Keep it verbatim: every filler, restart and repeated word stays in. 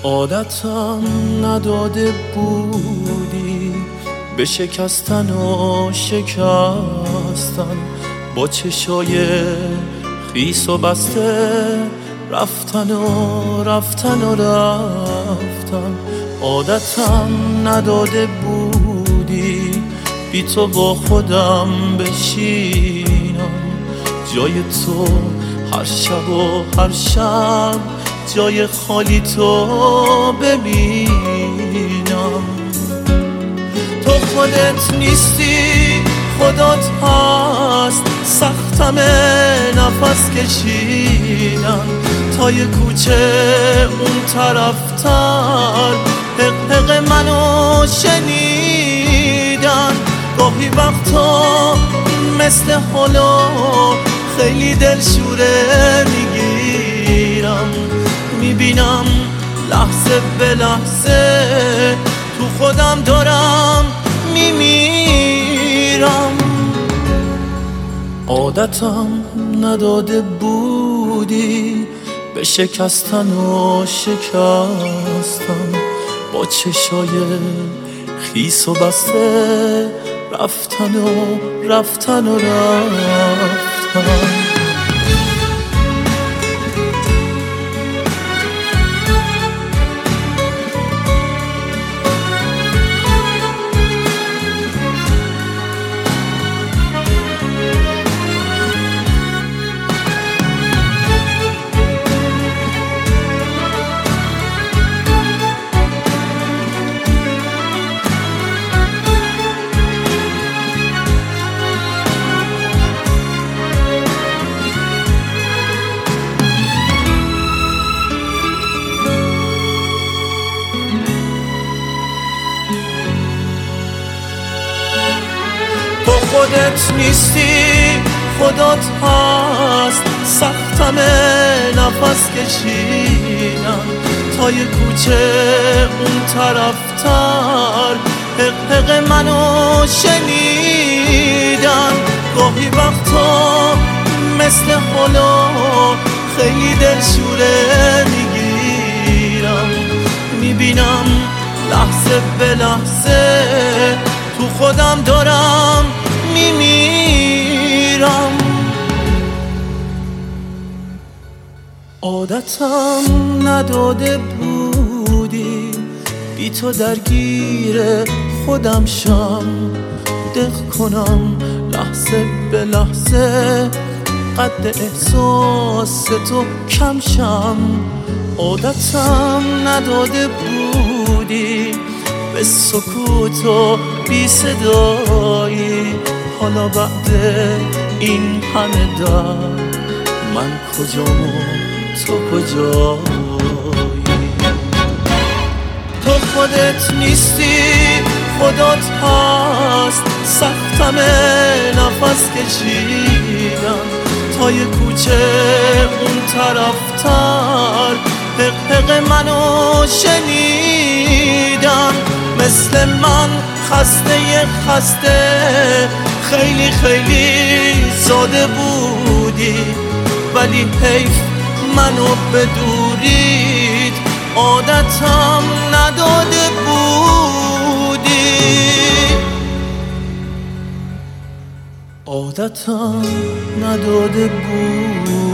عادتم نداده بودی به شکستن و شکستن، با چشای خیس و بسته رفتن و رفتن و رفتن. عادتم نداده بودی بی تو با خودم بشینم، جای تو هر شب و هر شب جای خالی تو ببینم. تو خودت نیستی خدات هست، سختم نفس کشیدن تا یه کوچه اون طرفتر حق حق منو شنیدن. گاهی وقتا مثل حالا خیلی دلشوره میگیرم، میبینم لحظه به لحظه تو خودم دارم میمیرم. عادتم نداده بودی به شکستن و شکستن، با چشای خیس و بسته رفتن و رفتن و رفتن. تو خودت نیستی خدات هست، سختم نفس کشیدن تا یه کوچه اون طرفتر حق حق منو شنیدن. گاهی وقتا مثل حالا خیلی دلشوره میگیرم، میبینم لحظه به لحظه تو خودم دارم میمیرم. عادتم نداده بودی بی تو درگیر خودم شم، دق کنم لحظه به لحظه قد احساس تو کم شم. عادتم نداده بودی به سکوت و بی صدایی، حالا بعد این همه درد من کجام و تو کجایی؟ تو خودت نیستی خدات هست، سختم نفس کشیدن تا یه کوچه اون طرفتر حق حق منو شنیدن. مثل من خسته خسته خیلی خیلی ساده بودی، ولی حیف منو بدورید عادتم نداده بودی. عادتم نداده بود